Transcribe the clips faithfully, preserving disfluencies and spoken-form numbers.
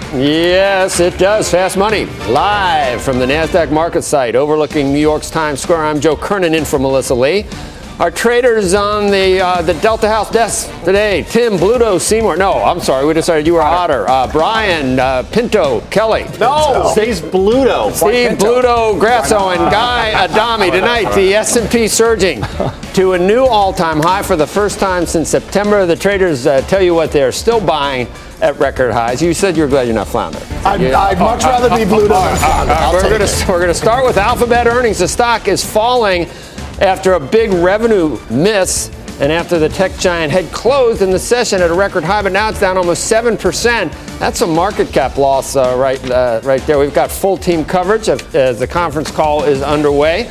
Yes, it does. Fast Money, live from the NASDAQ market site overlooking New York's Times Square. I'm Joe Kernan in for Melissa Lee. Our traders on the uh, the Delta House desk today, Tim Bluto Seymour. No, I'm sorry, we decided you were Otter. Uh, Brian uh, Pinto Kelly. No, Steve Bluto. Steve Bluto Grasso and Guy Adami. Tonight, the S and P surging to a new all-time high for the first time since September. The traders uh, tell you what they're still buying at record highs. You said you're glad you're not Flounder. I'd, yeah. I'd much rather be Bluto than Flounder. Uh, we're going to we're going to start with Alphabet earnings. The stock is falling after a big revenue miss and after the tech giant had closed in the session at a record high, but now it's down almost seven percent. That's a market cap loss uh, right uh, right there. We've got full team coverage as the conference call is underway.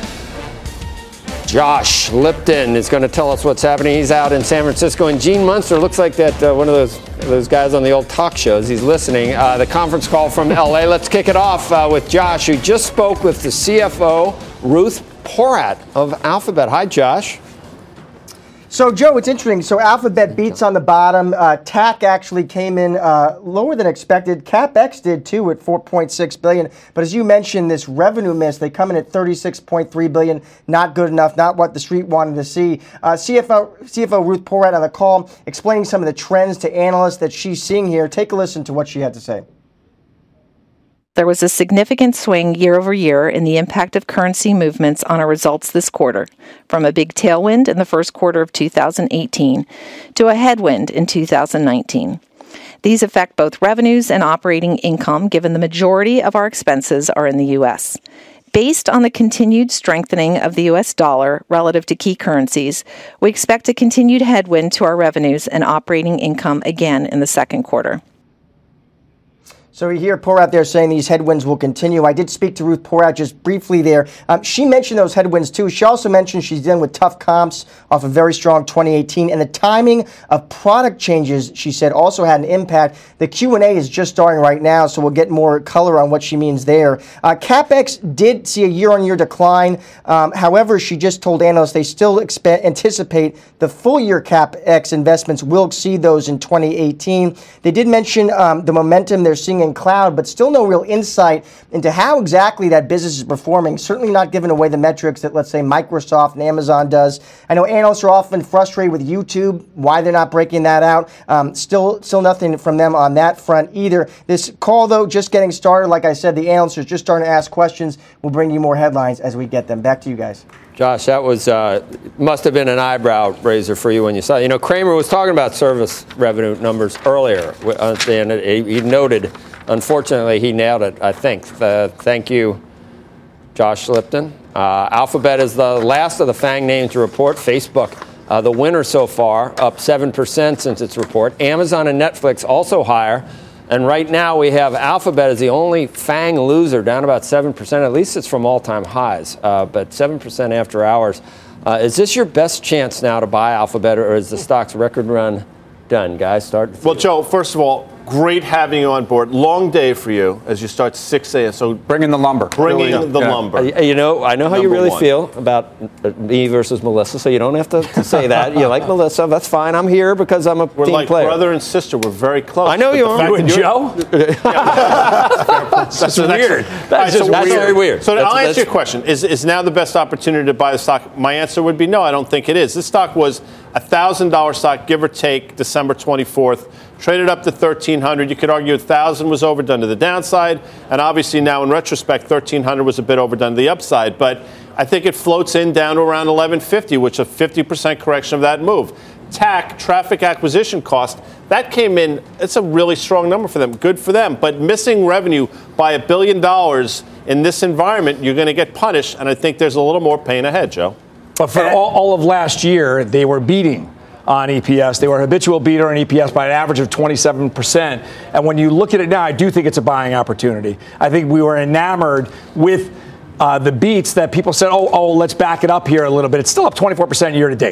Josh Lipton is going to tell us what's happening. He's out in San Francisco. And Gene Munster looks like that uh, one of those those guys on the old talk shows. He's listening. Uh, the conference call from L A. Let's kick it off uh, with Josh, who just spoke with the C F O, Ruth Porat of Alphabet. Hi, Josh. So, Joe, it's interesting. So, Alphabet beats on the bottom. Uh, T A C actually came in uh, lower than expected. CapEx did, too, at four point six billion dollars. But as you mentioned, this revenue miss, they come in at thirty-six point three billion dollars. Not good enough, not what the street wanted to see. Uh, C F O, C F O Ruth Porat on the call explaining some of the trends to analysts that she's seeing here. Take a listen to what she had to say. There was a significant swing year over year in the impact of currency movements on our results this quarter, from a big tailwind in the first quarter of two thousand eighteen to a headwind in two thousand nineteen. These affect both revenues and operating income, given the majority of our expenses are in the U S. Based on the continued strengthening of the U S dollar relative to key currencies, we expect a continued headwind to our revenues and operating income again in the second quarter. So you hear Porat there saying these headwinds will continue. I did speak to Ruth Porat just briefly there. Um, she mentioned those headwinds too. She also mentioned she's dealing with tough comps off a very strong twenty eighteen. And the timing of product changes, she said, also had an impact. The Q and A is just starting right now, so we'll get more color on what she means there. Uh, CapEx did see a year-on-year decline. Um, however, she just told analysts they still expe- anticipate the full-year CapEx investments will exceed those in twenty eighteen. They did mention um, the momentum they're seeing in cloud, but still no real insight into how exactly that business is performing. Certainly not giving away the metrics that, let's say, Microsoft and Amazon does. I know analysts are often frustrated with YouTube, why they're not breaking that out. Um, still, still nothing from them on that front either. This call, though, just getting started. Like I said, the analysts are just starting to ask questions. We'll bring you more headlines as we get them. Back to you guys. Josh, that was uh, must have been an eyebrow raiser for you when you saw it. You know, Kramer was talking about service revenue numbers earlier, and he noted, unfortunately, he nailed it, I think. Uh, thank you, Josh Lipton. Uh, Alphabet is the last of the FANG names to report. Facebook, uh, the winner so far, up seven percent since its report. Amazon and Netflix also higher. And right now we have Alphabet as the only FANG loser, down about seven percent. At least it's from all-time highs, uh, but seven percent after hours. Uh, is this your best chance now to buy Alphabet, or is the stock's record run done? Guys, start. Well, Joe, first of all, great having you on board. Long day for you as you start six a.m. So bringing the lumber. Bringing really, the yeah. lumber. Uh, you know, I know how Number you really one. feel about me versus Melissa, so you don't have to, to say that. You like Melissa, that's fine. I'm here because I'm a We're team like player. brother and sister. We're very close. I know you are. You and Joe? That's just weird. That's, right, just, so that's weird. very weird. So that's, I'll that's, answer your question. Is is now the best opportunity to buy the stock? My answer would be no, I don't think it is. This stock was a one thousand dollars stock, give or take, December twenty-fourth. Traded up to thirteen hundred. You could argue one thousand was overdone to the downside. And obviously now in retrospect, thirteen hundred was a bit overdone to the upside. But I think it floats in down to around eleven fifty, which is a fifty percent correction of that move. T A C, traffic acquisition cost, that came in, it's a really strong number for them. Good for them. But missing revenue by a billion dollars in this environment, you're going to get punished. And I think there's a little more pain ahead, Joe. But for all, all of last year, they were beating on E P S. They were a habitual beater on E P S by an average of twenty-seven percent. And when you look at it now, I do think it's a buying opportunity. I think we were enamored with uh, the beats that people said, oh, oh, let's back it up here a little bit. It's still up twenty-four percent year to date.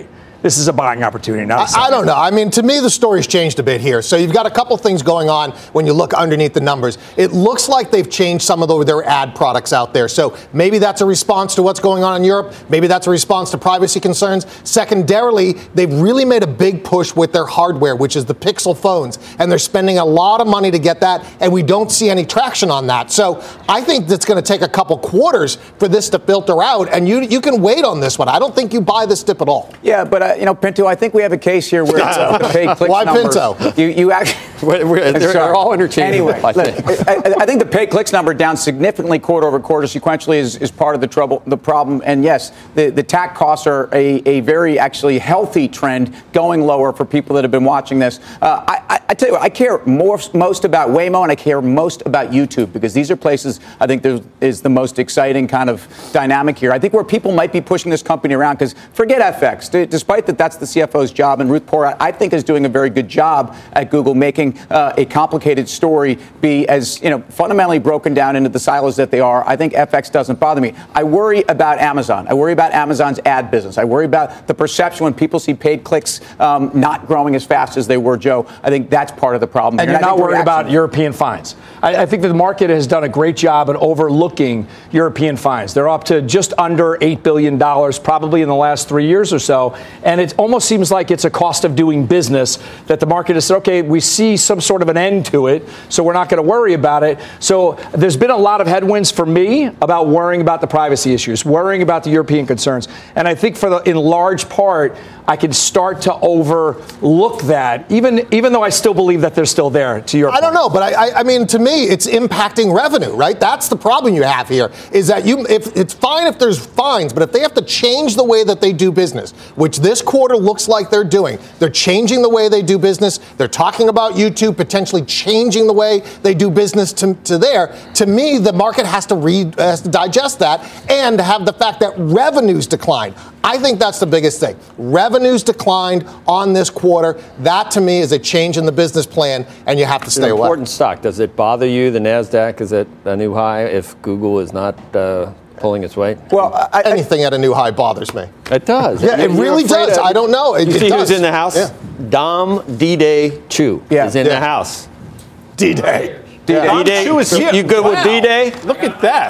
this is a buying opportunity. Not a I, I don't know. I mean, to me, the story's changed a bit here. So you've got a couple things going on when you look underneath the numbers. It looks like they've changed some of the, their ad products out there. So maybe that's a response to what's going on in Europe. Maybe that's a response to privacy concerns. Secondarily, they've really made a big push with their hardware, which is the Pixel phones. And they're spending a lot of money to get that. And we don't see any traction on that. So I think that's going to take a couple quarters for this to filter out. And you you can wait on this one. I don't think you buy this dip at all. Yeah, but, uh, you know, Pinto, I think we have a case here where it's uh, pay clicks Why numbers. Pinto? You, you actually... We're, we're, they're, they're all interchangeable. Anyway, look, I, I think the pay clicks number down significantly quarter over quarter sequentially is, is part of the trouble, the problem. And yes, the, the T A C costs are a, a very actually healthy trend going lower for people that have been watching this. Uh, I, I, I tell you what, I care more, most about Waymo and I care most about YouTube because these are places I think there is the most exciting kind of dynamic here. I think where people might be pushing this company around because forget F X, d- despite that that's the C F O's job and Ruth Porat I think is doing a very good job at Google making uh, a complicated story be as, you know, fundamentally broken down into the silos that they are. I think F X doesn't bother me. I worry about Amazon. I worry about Amazon's ad business. I worry about the perception when people see paid clicks um, not growing as fast as they were, Joe. I think that's part of the problem. And here. you're and not worried about European fines. I, I think that the market has done a great job at overlooking European fines. They're up to just under eight billion dollars probably in the last three years or so. And it almost seems like it's a cost of doing business that the market has said, okay, we see some sort of an end to it, so we're not going to worry about it. So there's been a lot of headwinds for me about worrying about the privacy issues, worrying about the European concerns. And I think for the, in large part, I can start to overlook that, even even though I still believe that they're still there, to your point. I don't know, but I, I, I mean, to me, it's impacting revenue, right? That's the problem you have here, is that you, if it's fine if there's fines, but if they have to change the way that they do business, which this quarter looks like they're doing, they're changing the way they do business, they're talking about YouTube potentially changing the way they do business to, to there, to me, the market has to, read, has to digest that and have the fact that revenues decline. I think that's the biggest thing. Revenues declined on this quarter. That, to me, is a change in the business plan, and you have to stay away. It's an important stock. Does it bother you, the NASDAQ is at a new high, if Google is not uh, pulling its weight? Well, I, anything at a new high bothers me. It does. Yeah, it You're really afraid does. of- I don't know. It, You it see does. who's in the house? Yeah. Dom D-Day Chu Yeah. is in Yeah. the house. D-Day. D-Day. D-Day. Chu is here. You good with Wow. D-Day? Look at that.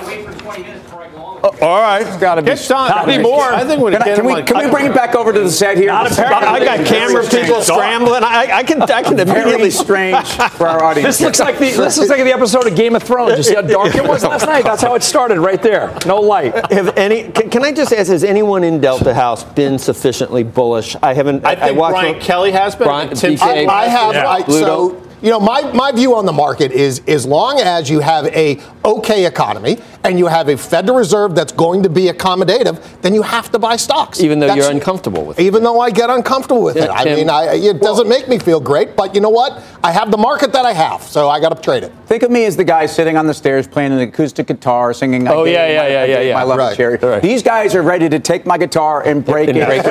All right. Gotta be- Get Don. Not anymore. I think we're Can, I, get can, him we, like- can we bring it back over to the set here? Not apparently. I got camera people scrambling. I, I can I can Very immediately. strange for our audience. This looks like the this looks like the episode of Game of Thrones. You see how dark it was last night? That's how it started, right there. No light. Have any? Can, can I just ask? Has anyone in Delta House been sufficiently bullish? I haven't. I think watched Brian what- Kelly has been. Brian- Tim B K. I, I have. Yeah. I, Pluto. so, you know, my, my view on the market is as long as you have a okay economy and you have a Federal Reserve that's going to be accommodative, then you have to buy stocks. Even though That's- you're uncomfortable with it. Even though I get uncomfortable with Yeah, it. I Tim. mean, I, it doesn't make me feel great, but you know what? I have the market that I have, so I got to trade it. Think of me as the guy sitting on the stairs playing an acoustic guitar, singing. I Oh, gave yeah, my- yeah, I yeah, gave yeah, yeah. My love Right. cherry. Right. These guys are ready to take my guitar and break And it. break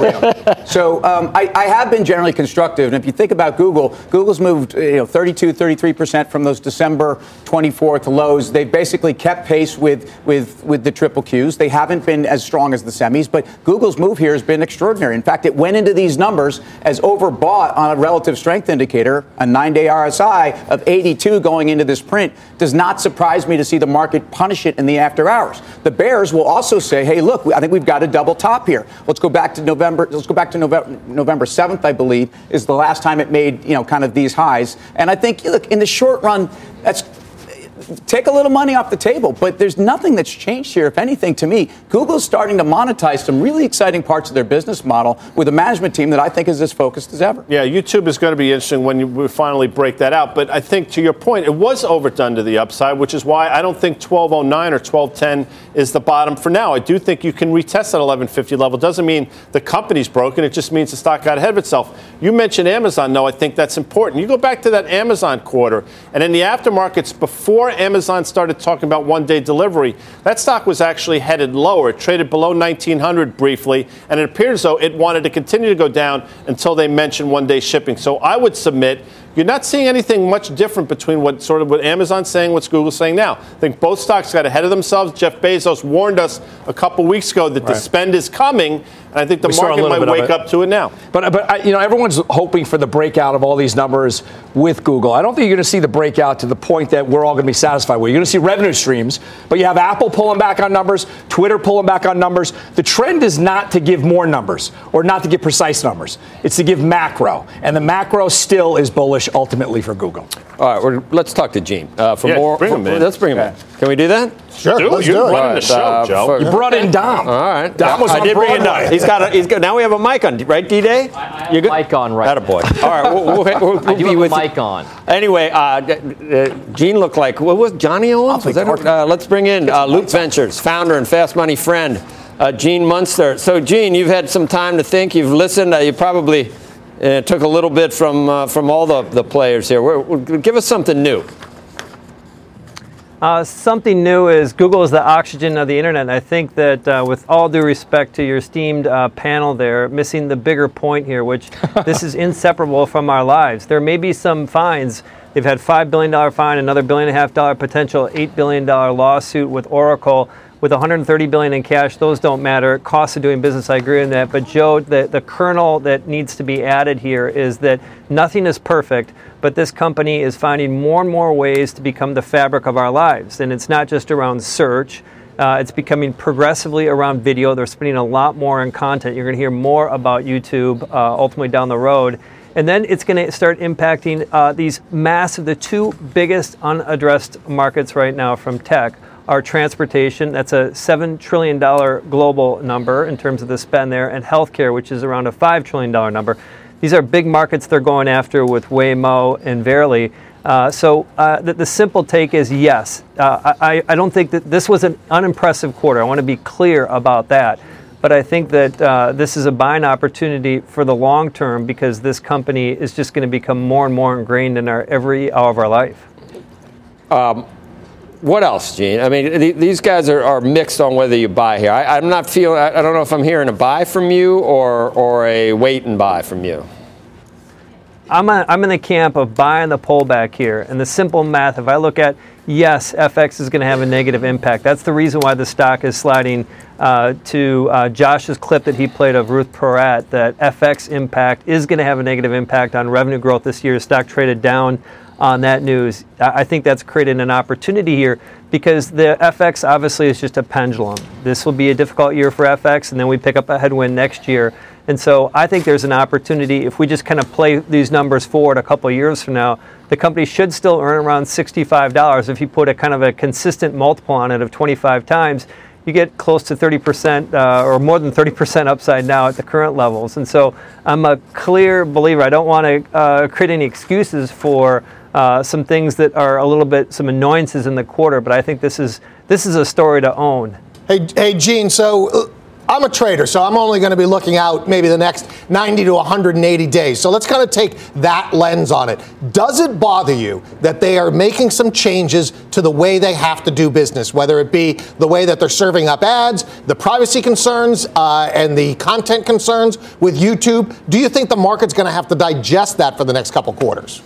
it. So um, I, I have been generally constructive, and if you think about Google, Google's moved you know thirty-two, thirty-three percent from those December twenty-fourth lows. They've basically kept pace with with with the triple Qs. They haven't been as strong as the semis, but Google's move here has been extraordinary. In fact, it went into these numbers as overbought on a relative strength indicator, a nine-day R S I of eighty-two going into this print. Does not surprise me to see the market punish it in the after hours. The bears will also say, hey, look, I think we've got a double top here. Let's go back to November. Let's go back to November, November seventh, I believe, is the last time it made, you know, kind of these highs. And I think, look, in the short run, that's take a little money off the table, but there's nothing that's changed here. If anything, to me, Google's starting to monetize some really exciting parts of their business model with a management team that I think is as focused as ever. Yeah, YouTube is going to be interesting when you, we finally break that out. But I think, to your point, it was overdone to the upside, which is why I don't think twelve oh nine or twelve ten is the bottom for now. I do think you can retest that eleven fifty level. Doesn't mean the company's broken. It just means the stock got ahead of itself. You mentioned Amazon, though. I think that's important. You go back to that Amazon quarter, and in the aftermarkets, before Amazon started talking about one-day delivery, that stock was actually headed lower. It traded below nineteen hundred briefly, and it appears as though it wanted to continue to go down until they mentioned one-day shipping. So I would submit You're not seeing anything much different between what sort of what Amazon's saying, what's Google's saying now. I think both stocks got ahead of themselves. Jeff Bezos warned us a couple weeks ago that right. the spend is coming. And I think the we market might wake up to it now. But, but I, you know, everyone's hoping for the breakout of all these numbers with Google. I don't think you're going to see the breakout to the point that we're all going to be satisfied with. You're going to see revenue streams, but you have Apple pulling back on numbers, Twitter pulling back on numbers. The trend is not to give more numbers or not to give precise numbers. It's to give macro. And the macro still is bullish ultimately for Google. All right, we're, let's talk to Gene. Uh, for yeah, more, bring for, him in. Let's bring him okay. in. Can we do that? Sure, Dude, let's you're do it. running the show, uh, Joe. for, You brought in Dom. All right. Dom was I on did bring in Broadway. Dom. He's got. A, he's got. Now we have a mic on, right, D-Day? I, I have You're good? mic on right Attaboy. now. All right, we'll, we'll, we'll, we'll I do be have with a mic you. on. Anyway, uh, uh, Gene looked like, what was Johnny Owens? Was that, uh, let's bring in uh, Loop Ventures, founder and Fast Money friend, uh, Gene Munster. So, Gene, you've had some time to think. You've listened. Uh, you probably uh, took a little bit from uh, from all the, the players here. We're, we're, give us something new. Uh, something new is Google is the oxygen of the internet. And I think that uh, with all due respect to your esteemed uh, panel there, missing the bigger point here, which this is inseparable from our lives. There may be some fines. They've had five billion dollars fine, another billion and a half dollar potential eight billion dollars lawsuit with Oracle. With one hundred thirty billion dollars in cash, those don't matter. Cost of doing business, I agree on that. But Joe, the, the kernel that needs to be added here is that nothing is perfect, but this company is finding more and more ways to become the fabric of our lives. And it's not just around search. Uh, it's becoming progressively around video. They're spending a lot more on content. You're going to hear more about YouTube uh, ultimately down the road. And then it's going to start impacting uh, these massive, the two biggest unaddressed markets right now from tech are transportation. That's a seven trillion dollars global number in terms of the spend there, and healthcare, which is around a five trillion dollars number. These are big markets they're going after with Waymo and Verily. Uh, so uh, the, the simple take is yes. Uh, I, I don't think that this was an unimpressive quarter. I want to be clear about that. But I think that uh, this is a buying opportunity for the long term because this company is just going to become more and more ingrained in our every hour of our life. Um, What else, Gene? I mean, th- these guys are, are mixed on whether you buy here. I, I'm not feeling. I, I don't know if I'm hearing a buy from you or or a wait and buy from you. I'm a, I'm in the camp of buying the pullback here, and the simple math. If I look at yes, F X is going to have a negative impact. That's the reason why the stock is sliding. Uh, to uh, Josh's clip that he played of Ruth Porat, that F X impact is going to have a negative impact on revenue growth this year. Stock traded down on that news. I think that's created an opportunity here because the F X obviously is just a pendulum. This will be a difficult year for F X, and then we pick up a headwind next year. And so I think there's an opportunity, if we just kind of play these numbers forward a couple of years from now, the company should still earn around sixty-five dollars. If you put a kind of a consistent multiple on it of twenty-five times, you get close to thirty percent uh, or more than thirty percent upside now at the current levels. And so I'm a clear believer. I don't want to uh, create any excuses for uh, some things that are a little bit, some annoyances in the quarter, but I think this is this is a story to own. Hey, hey, Gene, so uh, I'm a trader, so I'm only going to be looking out maybe the next ninety to one hundred eighty days. So let's kind of take that lens on it. Does it bother you that they are making some changes to the way they have to do business, whether it be the way that they're serving up ads, the privacy concerns, uh, and the content concerns with YouTube? Do you think the market's going to have to digest that for the next couple quarters?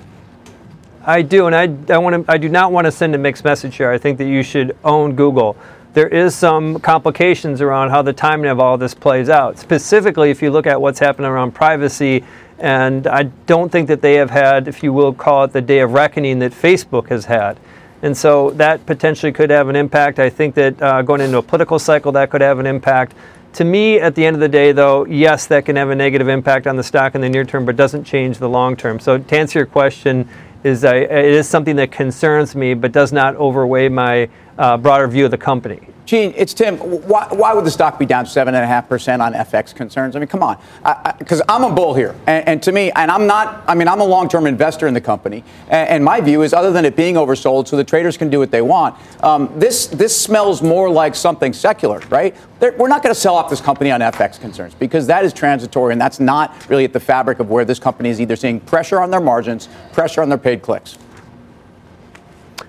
I do, and I, I want to. I do not want to send a mixed message here. I think that you should own Google. There is some complications around how the timing of all this plays out. Specifically, if you look at what's happening around privacy, and I don't think that they have had, if you will call it the day of reckoning that Facebook has had. And so that potentially could have an impact. I think that uh, going into a political cycle, that could have an impact. To me, at the end of the day, though, yes, that can have a negative impact on the stock in the near term, but doesn't change the long term. So to answer your question, is I, it is something that concerns me, but does not overweigh my uh, broader view of the company. Gene, it's Tim. Why, why would the stock be down seven point five percent on F X concerns? I mean, come on. Because I'm a bull here. And, and to me, and I'm not, I mean, I'm a long-term investor in the company. And, and my view is, other than it being oversold so the traders can do what they want, um, this this smells more like something secular, right? They're, we're not going to sell off this company on F X concerns because that is transitory, and that's not really at the fabric of where this company is either seeing pressure on their margins, pressure on their paid clicks.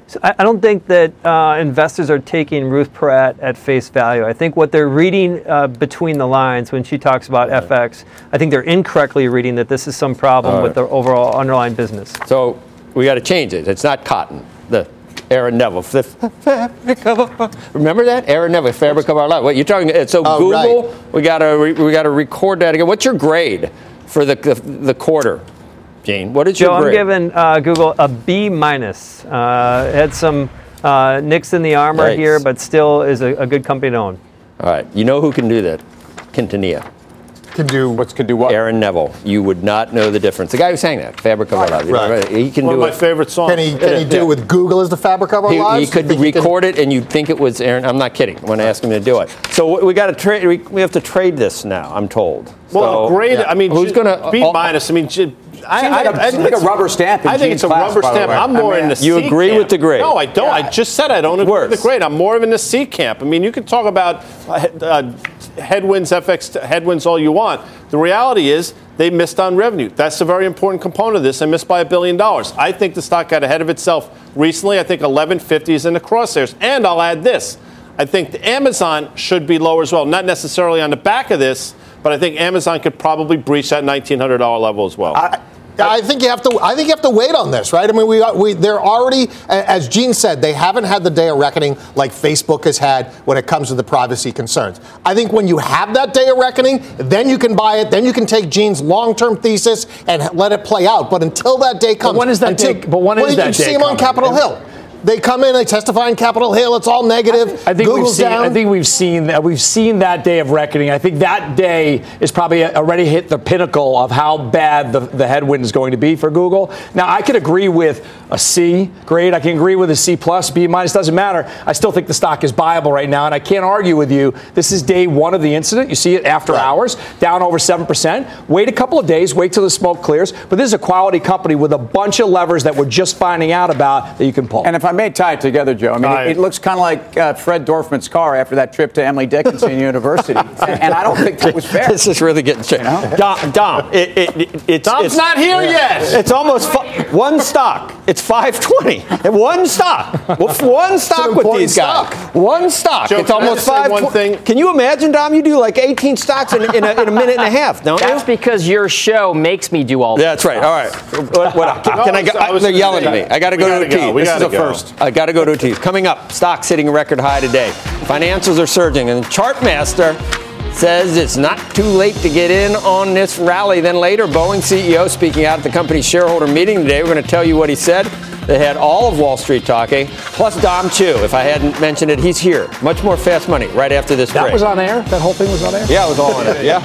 So I, I don't think that uh, investors are taking Ruth Porat at face value. I think what they're reading uh, between the lines when she talks about right. F X, I think they're incorrectly reading that this is some problem right. with their overall underlying business. So we got to change it. It's not cotton. The Aaron Neville. The fabric of, remember that? Aaron Neville, fabric of our life. What you're talking? So oh, Google, right. we got to we got to record that again. What's your grade for the the, the quarter? Gene, what is Joe, your grade? I'm giving uh, Google a B minus. Uh, had some uh, nicks in the armor Yikes. here, but still is a, a good company to own. All right, you know who can do that? Quintanilla. Can do what's can do what? Aaron Neville. You would not know the difference. The guy who sang that, Fabric of Our Lives. Right. He can One do of it. my favorite songs. Can he, can he do yeah. it with Google as the fabric of our he, lives? He could record he it, and you'd think it was Aaron. I'm not kidding when I ask him to do it. So we got to trade. We, we have to trade this now. I'm told. Well, so, great. Yeah. I mean, who's going to B minus? I mean. I, seems like, a, I, seems like a rubber stamp. In I think Gene's it's a class, rubber stamp. I'm more I mean, in the C You agree camp. with the grade? No, I don't. Yeah. I just said I don't agree Worse. with the grade. I'm more of in the C camp. I mean, you can talk about uh, headwinds, F X headwinds all you want. The reality is they missed on revenue. That's a very important component of this. They missed by a billion dollars. I think the stock got ahead of itself recently. I think eleven fifty is in the crosshairs. And I'll add this. I think the Amazon should be lower as well. Not necessarily on the back of this, but I think Amazon could probably breach that nineteen hundred dollars level as well. I- I think you have to. I think you have to wait on this, right? I mean, we we they're already, as Gene said, they haven't had the day of reckoning like Facebook has had when it comes to the privacy concerns. I think when you have that day of reckoning, then you can buy it. Then you can take Gene's long-term thesis and let it play out. But until that day comes, but when is that until, day? But when well, is you that can day see them on Capitol Hill. They come in, they testify in Capitol Hill. It's all negative. I think Google's we've seen. down. I think we've seen that. We've seen that day of reckoning. I think that day is probably already hit the pinnacle of how bad the, the headwind is going to be for Google. Now, I could agree with a C grade. I can agree with a C plus, B minus. Doesn't matter. I still think the stock is buyable right now, and I can't argue with you. This is day one of the incident. You see it after right. hours, down over seven percent. Wait a couple of days. Wait till the smoke clears. But this is a quality company with a bunch of levers that we're just finding out about that you can pull. And if I may tie it together, Joe, I mean, it, it looks kind of like uh, Fred Dorfman's car after that trip to Emily Dickinson University. And, and I don't think that was fair. This is really getting straight. You know? Dom, Dom it, it, it, it's, Dom's it's, not here yet. It's almost fi- one stock. It's five twenty. One stock. One stock with these guys. Stock. One stock. Joe, it's almost five twenty. One thing? Can you imagine, Dom? You do like eighteen stocks in, in, a, in a minute and a half, don't That's you? because your show makes me do all that. That's right. All right. What, what, can, no, can I go? I, they're yelling at me. I got to go to a T. We This gotta is a go. first. I got to go to a T. Coming up, stocks hitting a record high today. Financials are surging, and Chartmaster says it's not too late to get in on this rally. Then later, Boeing C E O speaking out at the company's shareholder meeting today. We're going to tell you what he said. They had all of Wall Street talking, plus Dom Chu. If I hadn't mentioned it, he's here. Much more Fast Money right after this that break. That was on air? That whole thing was on air? Yeah, it was all on air. Yeah.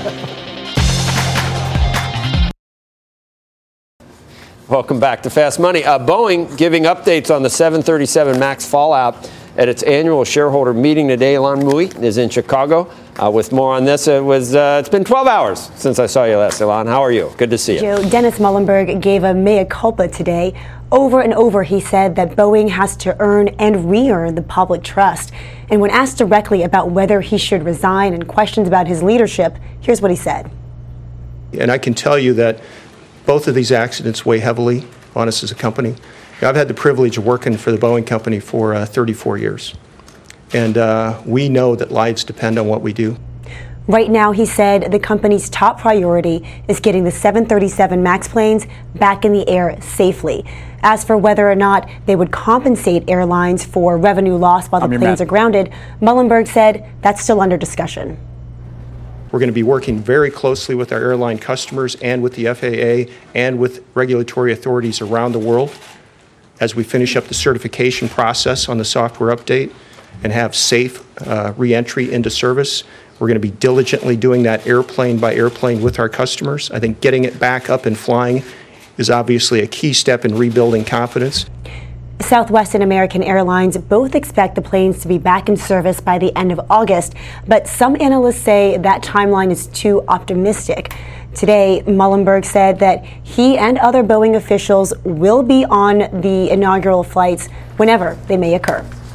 Welcome back to Fast Money. Uh, Boeing giving updates on the seven thirty-seven MAX fallout at its annual shareholder meeting today. Ilan Mui is in Chicago uh, with more on this. It was, uh, it's been twelve hours since I saw you last, Ilan. How are you? Good to see you. Joe, Dennis Muhlenberg gave a mea culpa today. Over and over, he said that Boeing has to earn and re-earn the public trust. And when asked directly about whether he should resign and questions about his leadership, here's what he said. And I can tell you that both of these accidents weigh heavily on us as a company. I've had the privilege of working for the Boeing company for uh, thirty-four years. And uh, we know that lives depend on what we do. Right now, he said the company's top priority is getting the seven thirty-seven MAX planes back in the air safely. As for whether or not they would compensate airlines for revenue loss while the planes mad. are grounded, Muhlenberg said that's still under discussion. We're going to be working very closely with our airline customers and with the F A A and with regulatory authorities around the world as we finish up the certification process on the software update and have safe uh, re-entry into service. We're going to be diligently doing that airplane by airplane with our customers. I think getting it back up and flying is obviously a key step in rebuilding confidence. Southwest and American Airlines both expect the planes to be back in service by the end of August, but some analysts say that timeline is too optimistic. Today, Muhlenberg said that he and other Boeing officials will be on the inaugural flights whenever they may occur.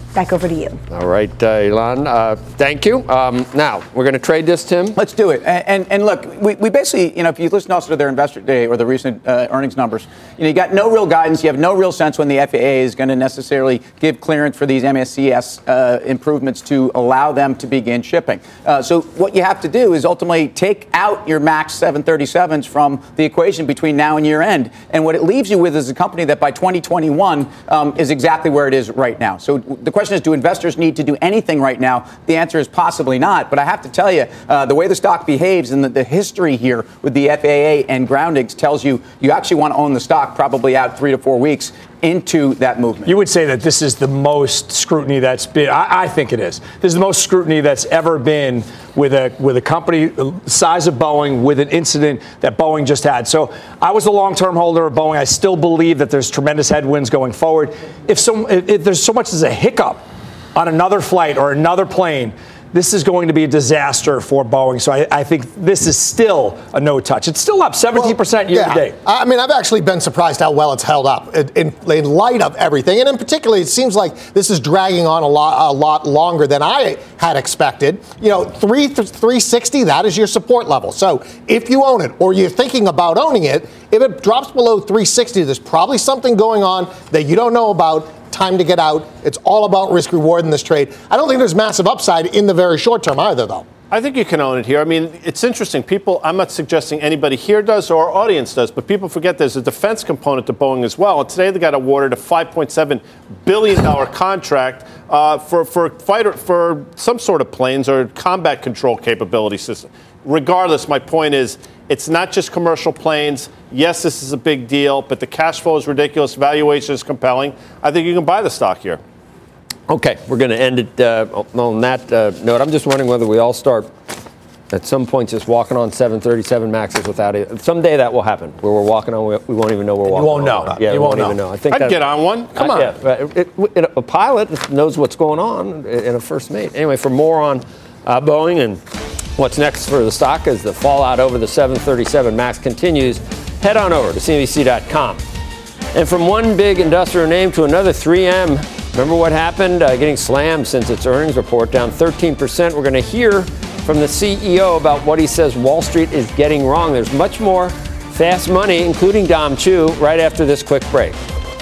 Back over to you. All right, uh, Elon, uh, thank you. Um, now, we're going to trade this, Tim? Let's do it. And, and, and look, we, we basically, you know, if you listen also to their investor day or the recent uh, earnings numbers, you know, you got no real guidance. You have no real sense when the F A A is going to necessarily give clearance for these M S C S uh, improvements to allow them to begin shipping. Uh, so what you have to do is ultimately take out your MAX seven thirty-sevens from the equation between now and year end. And what it leaves you with is a company that by twenty twenty-one um, is exactly where it is right now. So the question is, do investors need to do anything right now? The answer is possibly not. But I have to tell you, uh, the way the stock behaves and the, the history here with the F A A and groundings tells you you actually want to own the stock probably out three to four weeks into that movement. You would say that this is the most scrutiny that's been, I, I think it is. This is the most scrutiny that's ever been with a with a company the size of Boeing with an incident that Boeing just had. So I was a long-term holder of Boeing. I still believe that there's tremendous headwinds going forward. If so, if, if there's so much as a hiccup on another flight or another plane, this is going to be a disaster for Boeing. So I, I think this is still a no touch. It's still up seventeen percent well, year yeah. to date. I mean, I've actually been surprised how well it's held up in, in, in light of everything. And in particular, it seems like this is dragging on a lot, a lot longer than I had expected. You know, three, three sixty, that is your support level. So if you own it or you're thinking about owning it, if it drops below three sixty, there's probably something going on that you don't know about. Time to get out. It's all about risk reward in this trade. I don't think there's massive upside in the very short term either, though. I think you can own it here. I mean, it's interesting. People, I'm not suggesting anybody here does or our audience does, but people forget there's a defense component to Boeing as well. And today they got awarded a five point seven billion dollars contract uh, for, for fighter for some sort of planes or combat control capability system. Regardless, my point is, it's not just commercial planes. Yes, this is a big deal, but the cash flow is ridiculous. Valuation is compelling. I think you can buy the stock here. Okay, we're going to end it uh, on that uh, note. I'm just wondering whether we all start at some point just walking on seven thirty-seven Maxes without it. Someday that will happen, where we're walking on, we won't even know we're walking You won't on. know. Yeah, you we won't, won't even know. know. I think I'd that, get on one. Come uh, on. Yeah, it, it, it, a pilot knows what's going on in a first mate. Anyway, for more on uh, Boeing and what's next for the stock as the fallout over the seven thirty-seven Max continues, head on over to C N B C dot com. And from one big industrial name to another, three M. Remember what happened? Uh, getting slammed since its earnings report, down thirteen percent. We're going to hear from the C E O about what he says Wall Street is getting wrong. There's much more fast money, including Dom Chu, right after this quick break.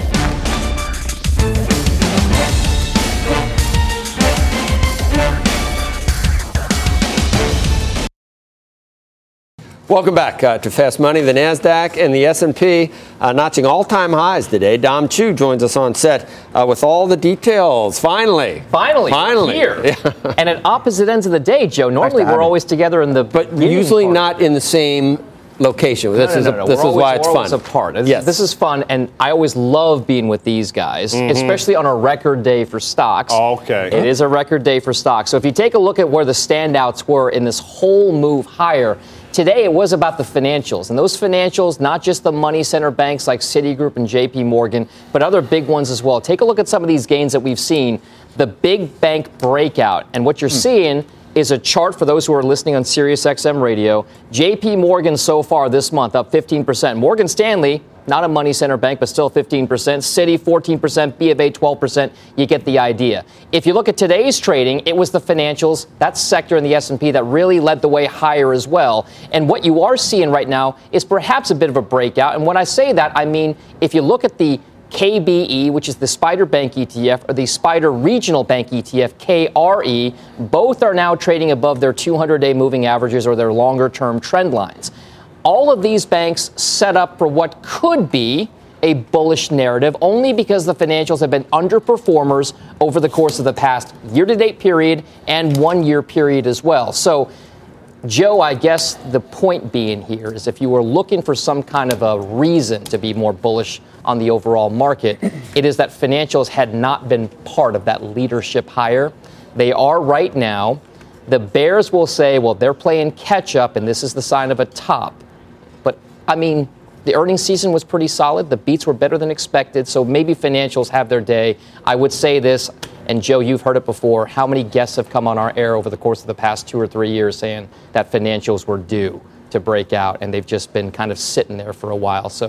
Welcome back uh, to Fast Money. The NASDAQ and the S and P uh, notching all-time highs today. Dom Chu joins us on set uh, with all the details. Finally. Finally. Finally. Here. Yeah. And at opposite ends of the day, Joe. Normally we're always together in the But usually part. Not in the same location. This no, no, is, no, no. A, this we're is always, why it's we're fun. Always apart. Yes. This is fun, and I always love being with these guys, mm-hmm. especially on a record day for stocks. Okay. It is a record day for stocks. So if you take a look at where the standouts were in this whole move higher, today it was about the financials. And those financials, not just the money center banks like Citigroup and J P Morgan, but other big ones as well. Take a look at some of these gains that we've seen. The big bank breakout. And what you're mm. seeing is a chart for those who are listening on Sirius X M radio. J P Morgan so far this month up fifteen percent. Morgan Stanley, not a money center bank, but still fifteen percent. Citi, fourteen percent. B of A, twelve percent. You get the idea. If you look at today's trading, it was the financials, that sector in the S and P that really led the way higher as well. And what you are seeing right now is perhaps a bit of a breakout. And when I say that, I mean, if you look at the K B E, which is the Spider Bank E T F, or the Spider Regional Bank E T F, K R E, both are now trading above their two hundred day moving averages or their longer-term trend lines. All of these banks set up for what could be a bullish narrative only because the financials have been underperformers over the course of the past year-to-date period and one-year period as well. So, Joe, I guess the point being here is if you were looking for some kind of a reason to be more bullish on the overall market, it is that financials had not been part of that leadership hire. They are right now. The bears will say, well, they're playing catch up, and this is the sign of a top. But, I mean, the earnings season was pretty solid. The beats were better than expected, so maybe financials have their day. I would say this, and Joe, you've heard it before, how many guests have come on our air over the course of the past two or three years saying that financials were due to break out, and they've just been kind of sitting there for a while. So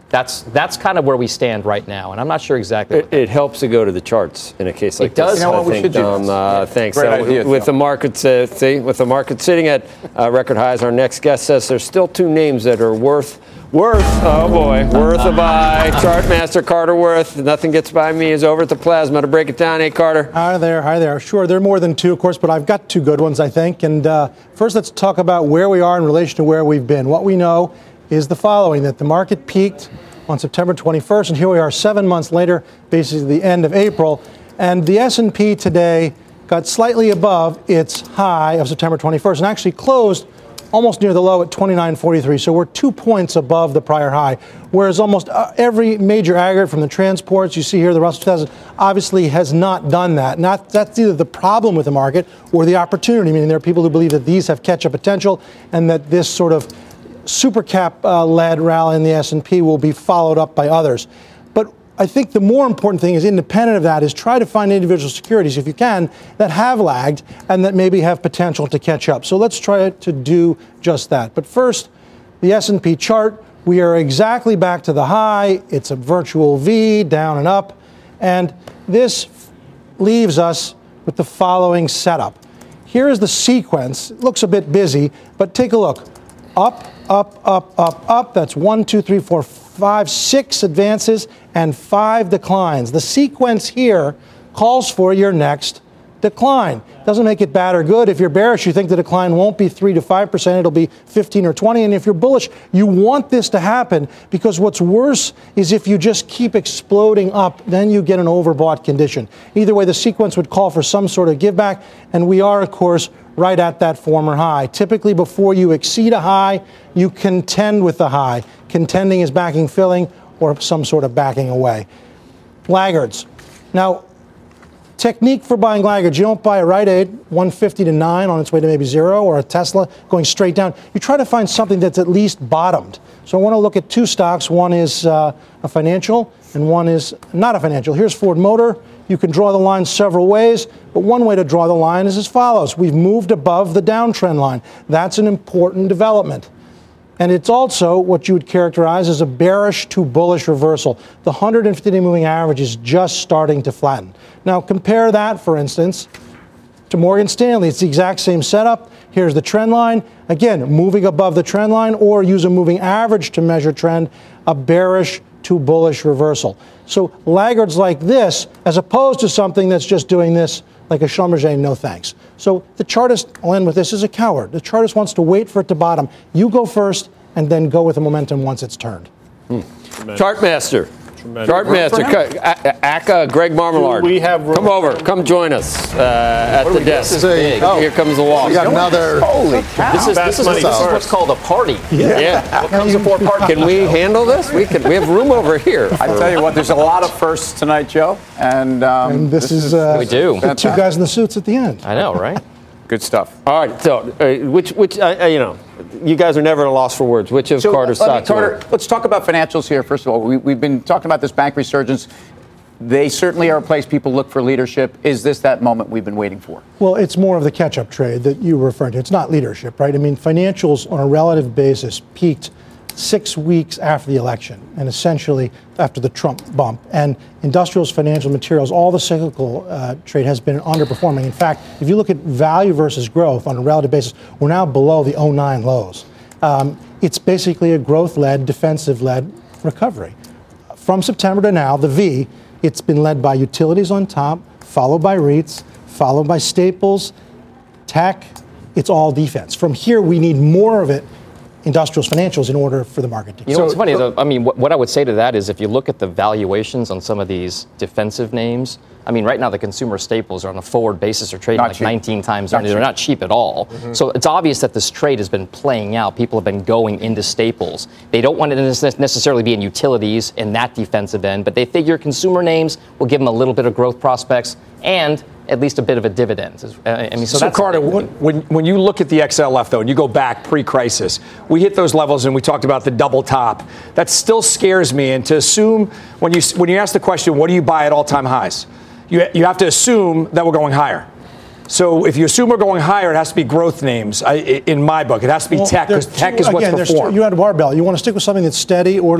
That's that's kind of where we stand right now, and I'm not sure exactly. It, it helps to go to the charts in a case like it does. this. You know what, I we think, should do um, this. Uh, Yeah. Thanks. Great Uh, idea, with Joe. the markets, uh, see, with the market sitting at uh, record highs, our next guest says there's still two names that are worth. Worth, oh boy, worth a buy. Chartmaster Carter Worth. Nothing gets by me is over at the Plasma to break it down. Hey, Carter. Hi there, hi there. Sure, there are more than two, of course, but I've got two good ones, I think. And uh, first, let's talk about where we are in relation to where we've been. What we know is the following, that the market peaked on September twenty-first, and here we are seven months later, basically the end of April. And the S and P today got slightly above its high of September twenty-first and actually closed almost near the low at twenty-nine forty-three. So we're two points above the prior high, whereas almost uh, every major aggregate from the transports, you see here, the Russell two thousand, obviously has not done that. Not, that's either the problem with the market or the opportunity, meaning there are people who believe that these have catch-up potential and that this sort of super cap-led uh, rally in the S and P will be followed up by others. But I think the more important thing is, independent of that, is try to find individual securities, if you can, that have lagged and that maybe have potential to catch up. So let's try to do just that. But first, the S and P chart, we are exactly back to the high. It's a virtual V, down and up. And this leaves us with the following setup. Here is the sequence. It looks a bit busy, but take a look. Up, up, up, up, up. That's one, two, three, four, five, six advances and five declines. The sequence here calls for your next decline. Doesn't make it bad or good. If you're bearish, you think the decline won't be three to five percent, it'll be fifteen or twenty. And if you're bullish, you want this to happen, because what's worse is if you just keep exploding up, then you get an overbought condition. Either way, the sequence would call for some sort of give back, and we are, of course, right at that former high. Typically, before you exceed a high, you contend with the high. Contending is backing filling or some sort of backing away. Laggards. Now, technique for buying laggards, you don't buy a Rite Aid one fifty to nine on its way to maybe zero, or a Tesla going straight down. You try to find something that's at least bottomed. So I want to look at two stocks. One is uh, a financial and one is not a financial. Here's Ford Motor. You can draw the line several ways, but one way to draw the line is as follows. We've moved above the downtrend line. That's an important development. And it's also what you would characterize as a bearish to bullish reversal. The one hundred fifty-day moving average is just starting to flatten. Now compare that, for instance, to Morgan Stanley. It's the exact same setup. Here's the trend line. Again, moving above the trend line, or use a moving average to measure trend, a bearish to bullish reversal. So laggards like this, as opposed to something that's just doing this like a Schlumberger, no thanks. So the chartist, I'll end with this, is a coward. The chartist wants to wait for it to bottom. You go first and then go with the momentum once it's turned. Hmm. Chartmaster. Chartmaster. A- A- Greg Marmalard. We have room. Come over. Come join us uh, at the desk. Oh. Here comes the wall. We got another. Holy cow. This is, this, is, this is what's called a party. Yeah. yeah. What comes before party? Can we handle this? We can. We have room over here. I tell you what, there's a lot of firsts tonight, Joe. And, um, And this, is, uh, We do. the two guys in the suits at the end. I know, right? good stuff. All right. So, uh, which, which, uh, you know, you guys are never at a loss for words. Which of So, Carter's let me- stocks? Carter, were? let's talk about financials here. First of all, we, we've been talking about this bank resurgence. They certainly are a place people look for leadership. Is this that moment we've been waiting for? Well, it's more of the catch-up trade that you were referring to. It's not leadership, right? I mean, financials on a relative basis peaked six weeks after the election and essentially after the Trump bump. And industrials, financial materials, all the cyclical uh, trade has been underperforming. In fact, if you look at value versus growth on a relative basis, we're now below the oh nine lows. Um, it's basically a growth-led, defensive-led recovery. From September to now, the V, it's been led by utilities on top, followed by REITs, followed by staples, tech. It's all defense. From here, we need more of it, industrials, financials, in order for the market to. You know, what's funny, though, I mean, what, what I would say to that is if you look at the valuations on some of these defensive names, I mean, right now the consumer staples are on a forward basis are trading Not like cheap. nineteen times Not earnings. They're cheap. not cheap at all. Mm-hmm. So it's obvious that this trade has been playing out. People have been going into staples. They don't want it to necessarily be in utilities in that defensive end, but they figure consumer names will give them a little bit of growth prospects and at least a bit of a dividend. I mean, so, So, that's Carter, when, when you look at the X L F, though, and you go back pre-crisis, we hit those levels, and we talked about the double top. That still scares me. And to assume, when you when you ask the question, what do you buy at all-time highs, you you have to assume that we're going higher. So if you assume we're going higher, it has to be growth names. I, in my book, it has to be Well, tech, because there's tech two- is what's again, there's two- performed. you had a barbell. You want to stick with something that's steady, orderly,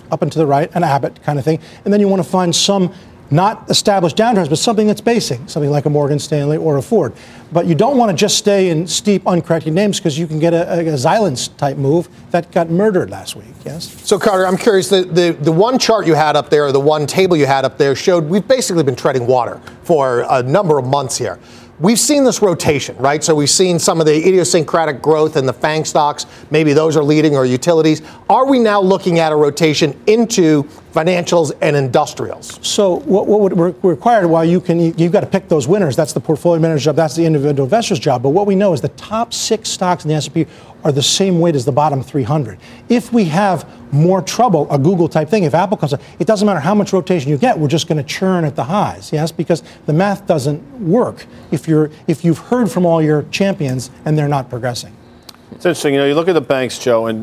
up and to the right, an Abbott kind of thing. And then you want to find some not established downturns, but something that's basing, something like a Morgan Stanley or a Ford. But you don't want to just stay in steep, uncorrected names because you can get a, a, a Xilinx type move that got murdered last week, yes? So, Carter, I'm curious, the, the, the one chart you had up there, or the one table you had up there showed we've basically been treading water for a number of months here. We've seen this rotation, right? So we've seen some of the idiosyncratic growth in the FANG stocks. Maybe those are leading, or utilities. Are we now looking at a rotation into financials and industrials? So what, what would re- require, while you can, you, you've got to pick those winners. That's the portfolio manager's job. That's the individual investor's job. But what we know is the top six stocks in the S and P are the same weight as the bottom three hundred. If we have more trouble, a Google type thing, if Apple comes up, it doesn't matter how much rotation you get, we're just going to churn at the highs, yes, because the math doesn't work if you're if you've heard from all your champions and they're not progressing. It's interesting, you know, you look at the banks, Joe, and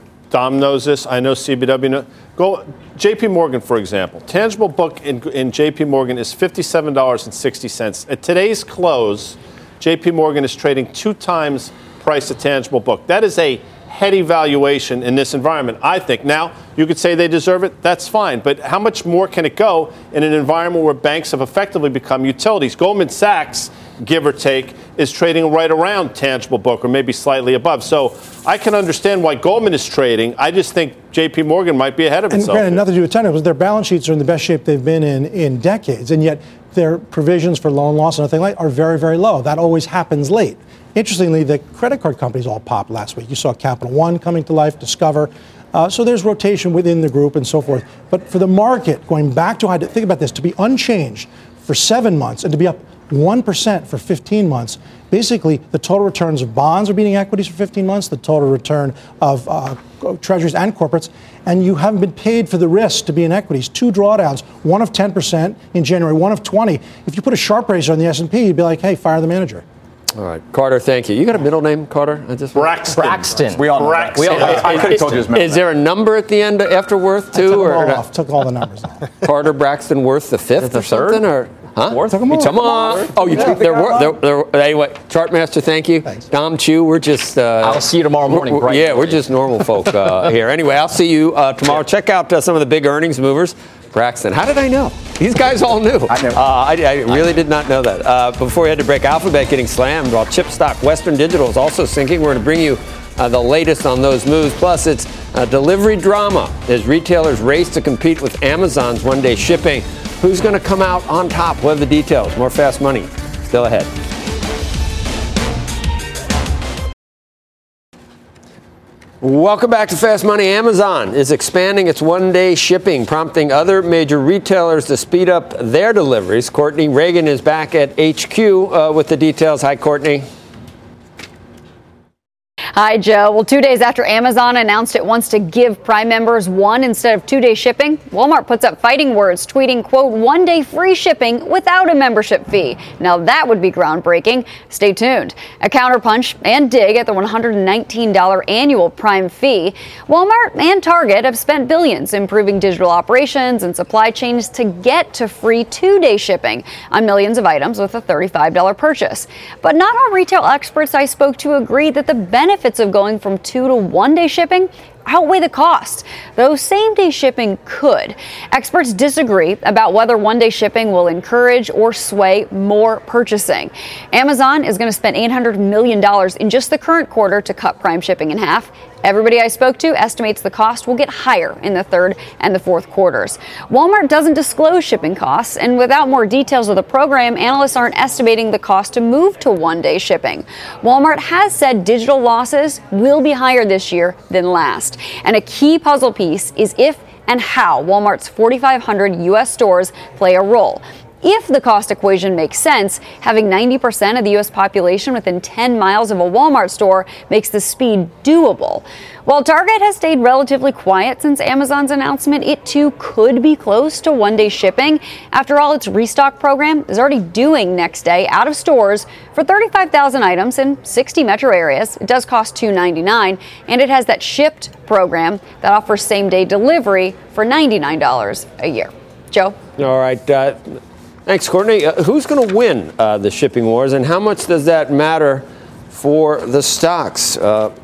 Dom knows this, I know C B W knows. Go, J P Morgan, for example. Tangible book in, in J P Morgan is fifty-seven dollars and sixty cents. At today's close, J P Morgan is trading two times price to tangible book. That is a heady valuation in this environment, I think. Now, you could say they deserve it. That's fine. But how much more can it go in an environment where banks have effectively become utilities? Goldman Sachs, give or take, is trading right around tangible book or maybe slightly above. So I can understand why Goldman is trading. I just think J P Morgan might be ahead of and itself. And granted, nothing to do with technicals. Their balance sheets are in the best shape they've been in in decades. And yet their provisions for loan loss and other things like are very, very low. That always happens late. Interestingly, the credit card companies all popped last week. You saw Capital One coming to life, Discover. Uh, so there's rotation within the group and so forth. But for the market, going back to, think about this, to be unchanged for seven months and to be up one percent for fifteen months, basically the total returns of bonds are beating equities for fifteen months, the total return of uh, treasuries and corporates, and you haven't been paid for the risk to be in equities. Two drawdowns, one of ten percent in January, one of twenty. If you put a sharp razor on the S and P, you'd be like, hey, fire the manager. All right, Carter, thank you. You got a middle name, Carter? I just Braxton. Braxton. We all know Braxton. that. We all, I, I could have told you his middle Is there a number at the end after Worth, too? I took or them all off, took all the numbers off. Carter Braxton Worth the fifth The or something? third? Or, huh? Fourth? Took them all. You took them off. Oh, you Yeah. took their work. They're, they're, anyway, Chartmaster, thank you. Thanks. Dom Chu, we're just. Uh, I'll see you tomorrow morning. we're- bright yeah, and we're early. just normal folk uh, here. Anyway, I'll see you uh, tomorrow. Check out uh, some of the big earnings movers. Braxton. How did I know? These guys all knew. I knew. Uh, I, I really did not know that. Uh, before we had to break, Alphabet getting slammed while chip stock Western Digital is also sinking. We're going to bring you uh, the latest on those moves. Plus, it's uh, delivery drama as retailers race to compete with Amazon's one-day shipping. Who's going to come out on top? What are the details? More Fast Money still ahead. Welcome back to Fast Money. Amazon is expanding its one-day shipping, prompting other major retailers to speed up their deliveries. Courtney Reagan is back at H Q uh, with the details. Hi, Courtney. Hi, Joe. Well, two days after Amazon announced it wants to give Prime members one instead of two-day shipping, Walmart puts up fighting words, tweeting, quote, one-day free shipping without a membership fee. Now, that would be groundbreaking. Stay tuned. A counterpunch and dig at the one hundred nineteen dollars annual Prime fee. Walmart and Target have spent billions improving digital operations and supply chains to get to free two-day shipping on millions of items with a thirty-five dollars purchase. But not all retail experts I spoke to agree that the benefits of going from two to one day shipping outweigh the cost, though same-day shipping could. Experts disagree about whether one-day shipping will encourage or sway more purchasing. Amazon is going to spend eight hundred million dollars in just the current quarter to cut Prime shipping in half. Everybody I spoke to estimates the cost will get higher in the third and the fourth quarters. Walmart doesn't disclose shipping costs, and without more details of the program, analysts aren't estimating the cost to move to one-day shipping. Walmart has said digital losses will be higher this year than last. And a key puzzle piece is if and how Walmart's forty-five hundred U S stores play a role. If the cost equation makes sense, having ninety percent of the U S population within ten miles of a Walmart store makes the speed doable. While Target has stayed relatively quiet since Amazon's announcement, it too could be close to one-day shipping. After all, its restock program is already doing next day out of stores for thirty-five thousand items in sixty metro areas. It does cost two ninety-nine, and it has that Shipped program that offers same-day delivery for ninety-nine dollars a year. Joe? All right. Uh, Thanks, Courtney. Uh, who's going to win uh, the shipping wars, and how much does that matter for the stocks? Uh,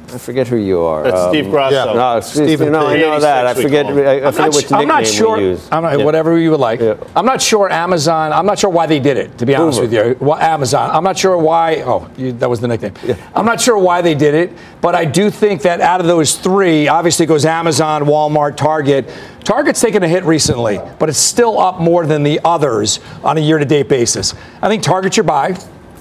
I forget who you are. That's um, Steve Grasso. Yeah. No, Stephen. No, I know that. I forget. I, I forget which I'm nickname not sure. we use. I'm not, Yeah. Whatever you would like. Yeah. I'm not sure Amazon. I'm not sure why they did it. To be honest Uber. with you, well, Amazon. I'm not sure why. Oh, you, that was the nickname. Yeah. I'm not sure why they did it, but I do think that out of those three, obviously it goes Amazon, Walmart, Target. Target's taken a hit recently, but it's still up more than the others on a year-to-date basis. I think Target's your buy.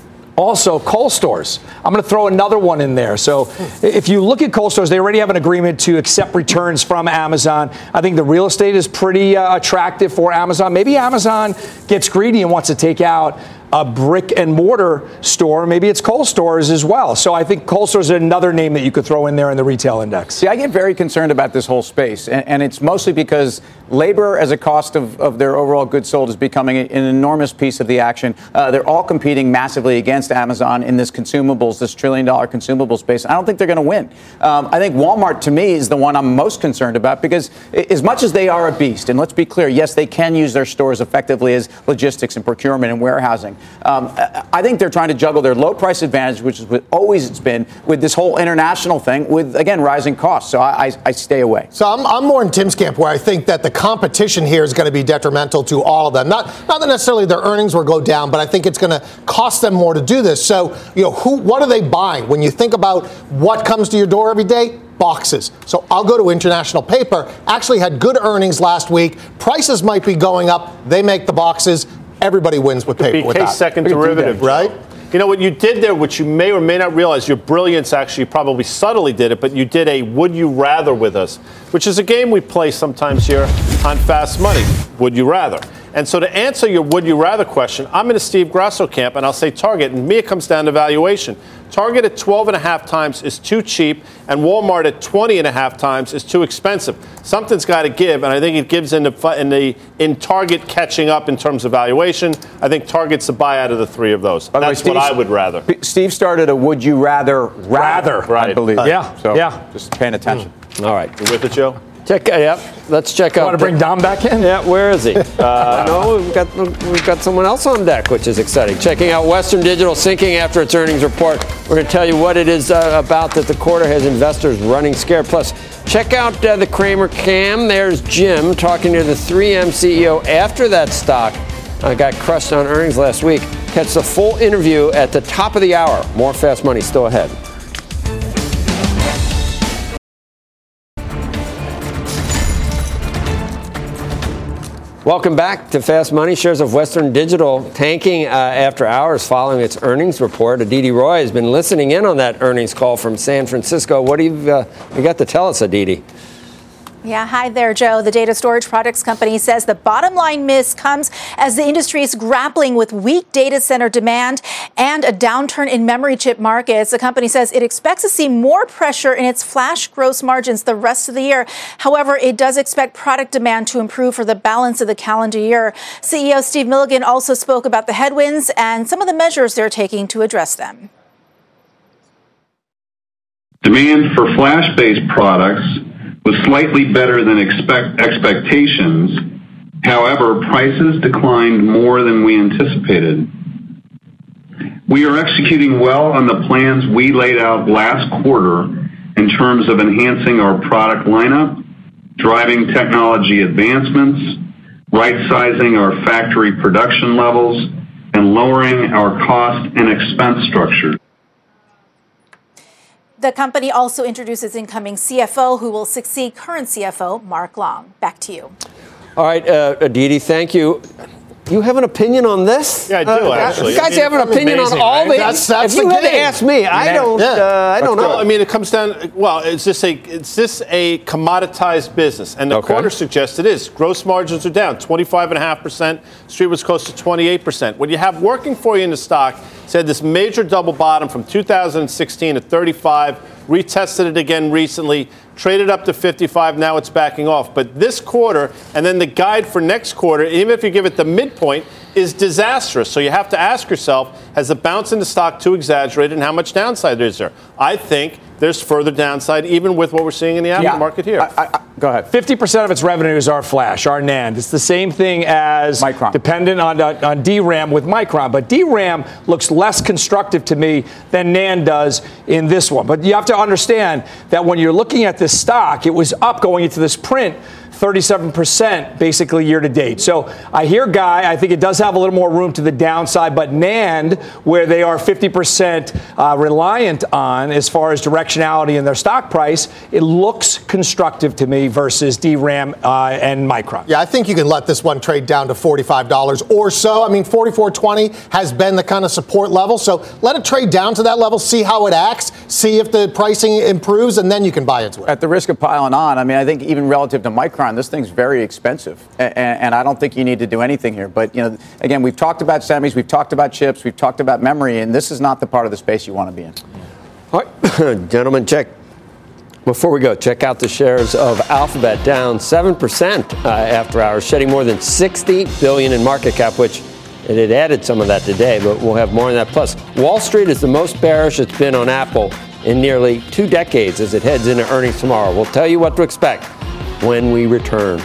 Also, Kohl stores. I'm going to throw another one in there. So if you look at Kohl stores, they already have an agreement to accept returns from Amazon. I think the real estate is pretty uh, attractive for Amazon. Maybe Amazon gets greedy and wants to take out a brick and mortar store. Maybe it's Kohl stores as well. So I think Kohl stores is another name that you could throw in there in the retail index. See, I get very concerned about this whole space, and, and it's mostly because labor as a cost of, of their overall goods sold is becoming an enormous piece of the action. Uh, they're all competing massively against Amazon in this consumables, this trillion dollar consumable space. I don't think they're going to win. Um, I think Walmart, to me, is the one I'm most concerned about because as much as they are a beast, and let's be clear, yes, they can use their stores effectively as logistics and procurement and warehousing. Um, I think they're trying to juggle their low price advantage, which is what always it's been, with this whole international thing, with, again, rising costs. So I, I, I stay away. So I'm, I'm more in Tim's camp, where I think that the competition here is going to be detrimental to all of them. Not, not that necessarily their earnings will go down, but I think it's going to cost them more to do this. So, you know, who, what are they buying? When you think about what comes to your door every day, boxes. So I'll go to International Paper. Actually had good earnings last week. Prices might be going up. They make the boxes. Everybody wins with paper. B K second derivative, right? You know what you did there, which you may or may not realize, your brilliance actually probably subtly did it, but you did a Would You Rather with us, which is a game we play sometimes here on Fast Money. Would you rather? And so to answer your Would You Rather question, I'm in a Steve Grasso camp, and I'll say Target, and me it comes down to valuation. Target at twelve and a half times is too cheap, and Walmart at twenty and a half times is too expensive. Something's got to give, and I think it gives in the in the in Target catching up in terms of valuation. I think Target's a buy out of the three of those. By the way, That's what Steve- I would rather. Steve started a Would You Rather rather, Right. I believe. Yeah, So yeah. just paying attention. All right. You with it, Joe? Check. Uh, yep. Let's check out. Want to bring Dom back in? Yeah, where is he? Uh, no, we've got we've got someone else on deck, which is exciting. Checking out Western Digital sinking after its earnings report. We're going to tell you what it is uh, about that the quarter has investors running scared. Plus, check out uh, the Cramer Cam. There's Jim talking to the three M C E O after that stock uh, got crushed on earnings last week. Catch the full interview at the top of the hour. More Fast Money still ahead. Welcome back to Fast Money. Shares of Western Digital tanking uh, after hours following its earnings report. Aditi Roy has been listening in on that earnings call from San Francisco. What do you, uh, you got to tell us, Aditi? Yeah, hi there, Joe. The data storage products company says the bottom line miss comes as the industry is grappling with weak data center demand and a downturn in memory chip markets. The company says it expects to see more pressure in its flash gross margins the rest of the year. However, it does expect product demand to improve for the balance of the calendar year. C E O Steve Milligan also spoke about the headwinds and some of the measures they're taking to address them. Demand for flash-based products was slightly better than expect expectations. However, prices declined more than we anticipated. We are executing well on the plans we laid out last quarter in terms of enhancing our product lineup, driving technology advancements, right-sizing our factory production levels, and lowering our cost and expense structure. The company also introduces incoming C F O who will succeed current C F O Mark Long. Back to you. All right, uh, Aditi, thank you. You have an opinion on this? Yeah, I do, uh, actually. You guys I mean, have an opinion amazing, on all right? the. That's- that's if you the had to game. ask me, I don't. Yeah. Uh, I don't know. No, I mean, it comes down. Well, is this a is this a commoditized business? And the Okay. quarter suggests it is. Gross margins are down twenty-five and a half percent. Street was close to twenty-eight percent. What you have working for you in the stock said this major double bottom from two thousand sixteen at thirty-five. Retested it again recently, traded up to fifty-five, now it's backing off. But this quarter, and then the guide for next quarter, even if you give it the midpoint, is disastrous. So you have to ask yourself, has the bounce in the stock too exaggerated, and how much downside is there? I think there's further downside, even with what we're seeing in the aftermarket here. I, I, I, go ahead. fifty percent of its revenues are flash, are NAND. It's the same thing as Micron. dependent on, on D RAM with Micron. But D RAM looks less constructive to me than NAND does in this one. But you have to understand that when you're looking at this stock, it was up going into this print thirty-seven percent basically year to date. So I hear Guy, I think it does have a little more room to the downside, but NAND, where they are fifty percent uh, reliant on as far as directionality in their stock price, it looks constructive to me versus D RAM uh, and Micron. Yeah, I think you can let this one trade down to forty-five dollars or so. I mean, forty-four twenty has been the kind of support level. So let it trade down to that level, see how it acts, see if the pricing improves, and then you can buy into it. At the risk of piling on, I mean, I think even relative to Micron, this thing's very expensive, and, and I don't think you need to do anything here. But, you know, again, we've talked about semis, we've talked about chips, we've talked about memory, and this is not the part of the space you want to be in. All right, gentlemen, check. Before we go, check out the shares of Alphabet, down seven percent uh, after hours, shedding more than sixty billion dollars in market cap, which it had added some of that today, but we'll have more on that. Plus, Wall Street is the most bearish it's been on Apple in nearly two decades as it heads into earnings tomorrow. We'll tell you what to expect when we return.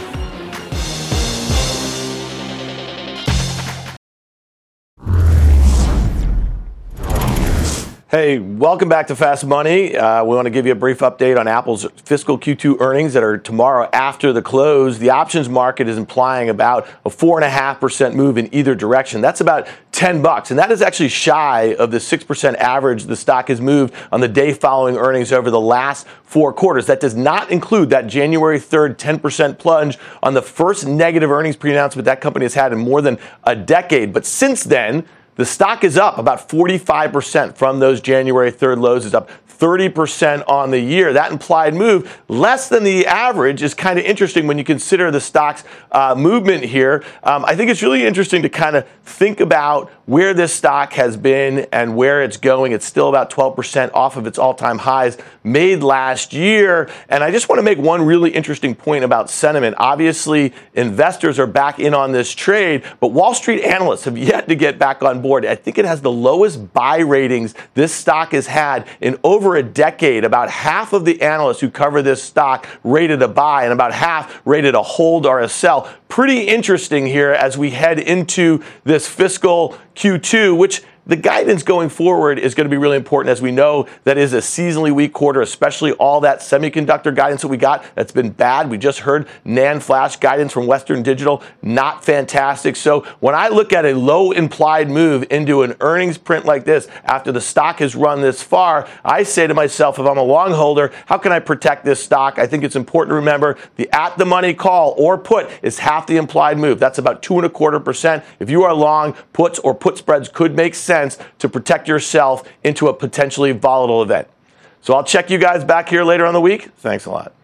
Hey, welcome back to Fast Money. Uh, we want to give you a brief update on Apple's fiscal Q two earnings that are tomorrow after the close. The options market is implying about a four point five percent move in either direction. That's about ten bucks, and that is actually shy of the six percent average the stock has moved on the day following earnings over the last four quarters. That does not include that January third ten percent plunge on the first negative earnings pre-announcement that company has had in more than a decade. But since then, the stock is up about forty-five percent from those January third lows. It's up thirty percent on the year. That implied move, less than the average, is kind of interesting when you consider the stock's uh, movement here. Um, I think it's really interesting to kind of think about where this stock has been and where it's going. It's still about twelve percent off of its all-time highs made last year. And I just want to make one really interesting point about sentiment. Obviously, investors are back in on this trade, but Wall Street analysts have yet to get back on board. I think it has the lowest buy ratings this stock has had in over a decade. About half of the analysts who cover this stock rated a buy, and about half rated a hold or a sell. Pretty interesting here as we head into this fiscal Q two, which the guidance going forward is going to be really important, as we know that is a seasonally weak quarter, especially all that semiconductor guidance that we got that's been bad. We just heard NAND flash guidance from Western Digital, not fantastic. So when I look at a low implied move into an earnings print like this after the stock has run this far, I say to myself, if I'm a long holder, how can I protect this stock? I think it's important to remember the at the money call or put is half the implied move. That's about two and a quarter percent. If you are long, puts or put spreads could make sense to protect yourself into a potentially volatile event. So I'll check you guys back here later on the week. Thanks a lot.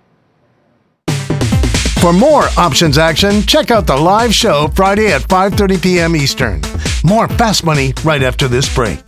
For more options action, check out the live show Friday at five thirty p.m. Eastern. More Fast Money right after this break.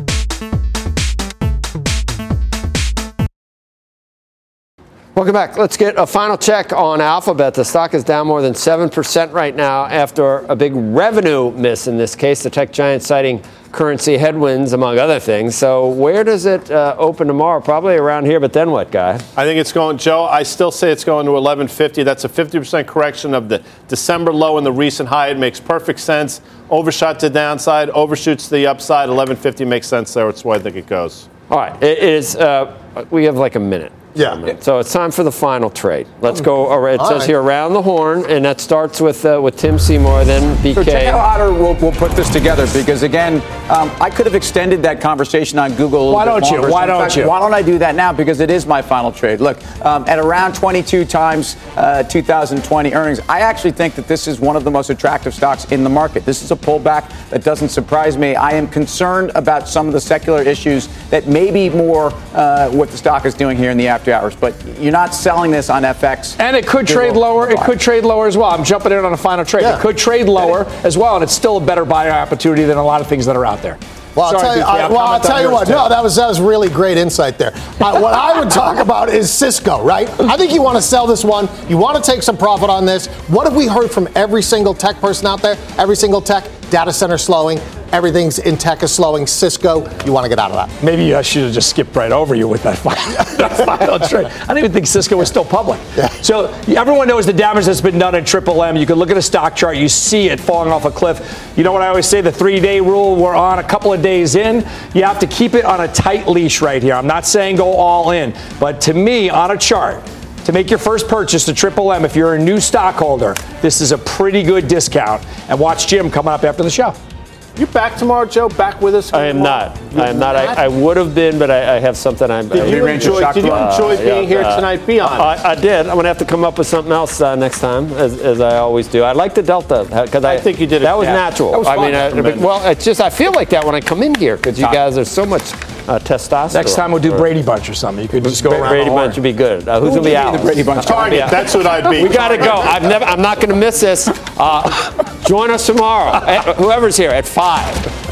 Welcome back. Let's get a final check on Alphabet. The stock is down more than seven percent right now after a big revenue miss in this case. The tech giant citing currency headwinds, among other things. So where does it uh, open tomorrow? Probably around here, but then what, Guy? I think it's going, Joe, I still say it's going to eleven fifty. That's a fifty percent correction of the December low and the recent high. It makes perfect sense. Overshot to the downside, overshoots to the upside. eleven fifty makes sense there. That's why I think it goes. All right. It is, uh, we have like a minute. Yeah. So it's time for the final trade. Let's go. It All says right. here around the horn, and that starts with uh, with Tim Seymour, then B K. So check how Otter will, will put this together, because again, um, I could have extended that conversation on Google. A little Why bit don't you? longer. Why So in don't fact, you? Why don't I do that now? Because it is my final trade. Look, um, at around twenty-two times uh, two thousand twenty earnings, I actually think that this is one of the most attractive stocks in the market. This is a pullback that doesn't surprise me. I am concerned about some of the secular issues that may be more uh, what the stock is doing here in the after hours, but you're not selling this on F X. And it could trade lower. It could trade lower as well. I'm jumping in on a final trade. Yeah. It could trade lower as well, and it's still a better buying opportunity than a lot of things that are out there. Well, I'll Sorry, tell you, B K, I, I'll well, I'll comment on tell you yours what. too. No, that was that was really great insight there. Uh, what I would talk about is Cisco, right? I think you want to sell this one. You want to take some profit on this. What have we heard from every single tech person out there? Every single tech Data center slowing. Everything's in tech is slowing. Cisco, you want to get out of that. Maybe I should have just skipped right over you with that final, that final trade. I didn't even think Cisco was still public. Yeah. So everyone knows the damage that's been done at Triple M. You can look at a stock chart. You see it falling off a cliff. You know what I always say, the three-day rule, we're on a couple of days in. You have to keep it on a tight leash right here. I'm not saying go all in. But to me, on a chart, to make your first purchase to Triple M, if you're a new stockholder, this is a pretty good discount. And watch Jim coming up after the show. You back tomorrow, Joe? Back with us? I am not. I am not. I, I would have been, but I, I have something I'm. Did you enjoy, did you enjoy being uh, yeah, here uh, tonight? Be honest. I, I did. I'm going to have to come up with something else uh, next time, as, as I always do. I like the Delta because I, I think you did it. That was Yeah. natural. That was I fun. mean, I, well, it's just I feel like that when I come in here because you guys are so much uh, testosterone. Next time we'll do Brady Bunch or something. You could just go Bra- around Brady the horn. Bunch would be good. Uh, who's Who going to be would out? be the Brady Bunch? Target. That's what I'd be. We got to go. I've never. I'm not going to miss this. Uh, join us tomorrow. Whoever's here at five.